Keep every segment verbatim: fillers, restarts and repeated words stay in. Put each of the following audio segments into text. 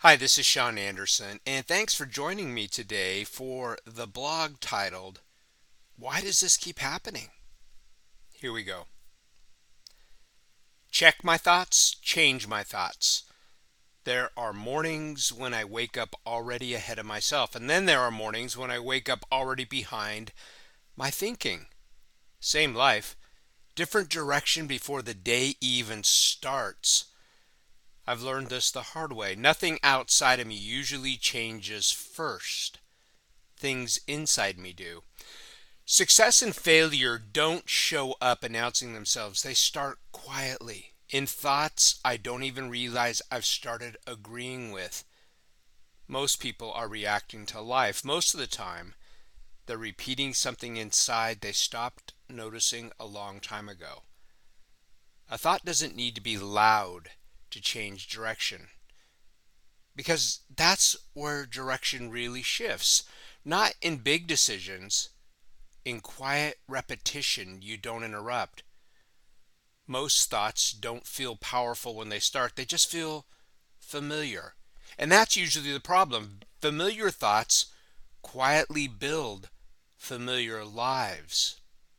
Hi, this is Sean Anderson, and thanks for joining me today for the blog titled, Why Does This Keep Happening? Here we go. Check my thoughts, change my thoughts. There are mornings when I wake up already ahead of myself, and then there are mornings when I wake up already behind my thinking. Same life, different direction before the day even starts. I've learned this the hard way. Nothing outside of me usually changes first. Things inside me do. Success and failure don't show up announcing themselves. They start quietly, in thoughts I don't even realize I've started agreeing with. Most people are reacting to life. Most of the time, they're repeating something inside they stopped noticing a long time ago. A thought doesn't need to be loud to change direction, because that's where direction really shifts. Not in big decisions, in quiet repetition you don't interrupt. Most thoughts don't feel powerful when they start, they just feel familiar. And that's usually the problem. Familiar thoughts quietly build familiar lives.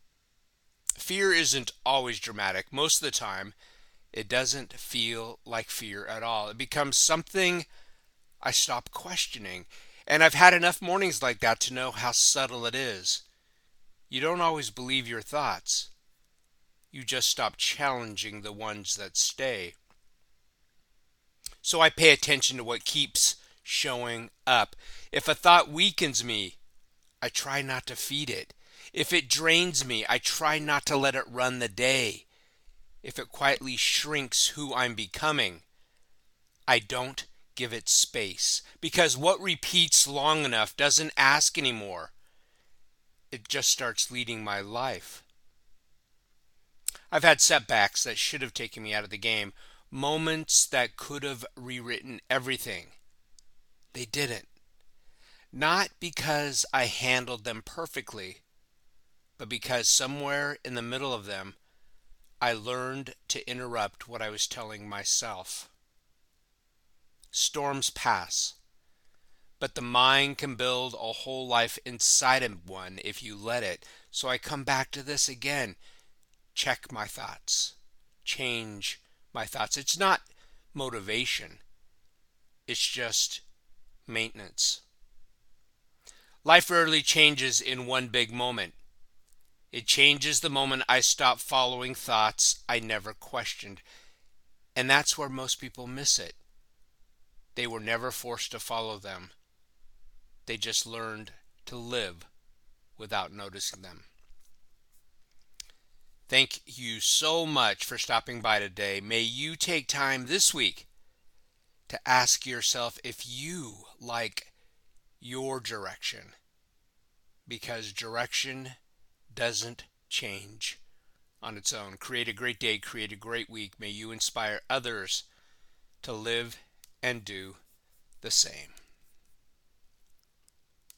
Fear isn't always dramatic. Most of the time, it doesn't feel like fear at all. It becomes something I stop questioning. And I've had enough mornings like that to know how subtle it is. You don't always believe your thoughts. You just stop challenging the ones that stay. So I pay attention to what keeps showing up. If a thought weakens me, I try not to feed it. If it drains me, I try not to let it run the day. If it quietly shrinks who I'm becoming, I don't give it space. Because what repeats long enough doesn't ask anymore. It just starts leading my life. I've had setbacks that should have taken me out of the game. Moments that could have rewritten everything. They didn't. Not because I handled them perfectly, but because somewhere in the middle of them, I learned to interrupt what I was telling myself. Storms pass, but the mind can build a whole life inside of one if you let it. So I come back to this again. Check my thoughts. Change my thoughts. It's not motivation. It's just maintenance. Life rarely changes in one big moment. It changes the moment I stop following thoughts I never questioned. And that's where most people miss it. They were never forced to follow them. They just learned to live without noticing them. Thank you so much for stopping by today. May you take time this week to ask yourself if you like your direction, because direction doesn't change on its own. Create a great day, create a great week. May you inspire others to live and do the same.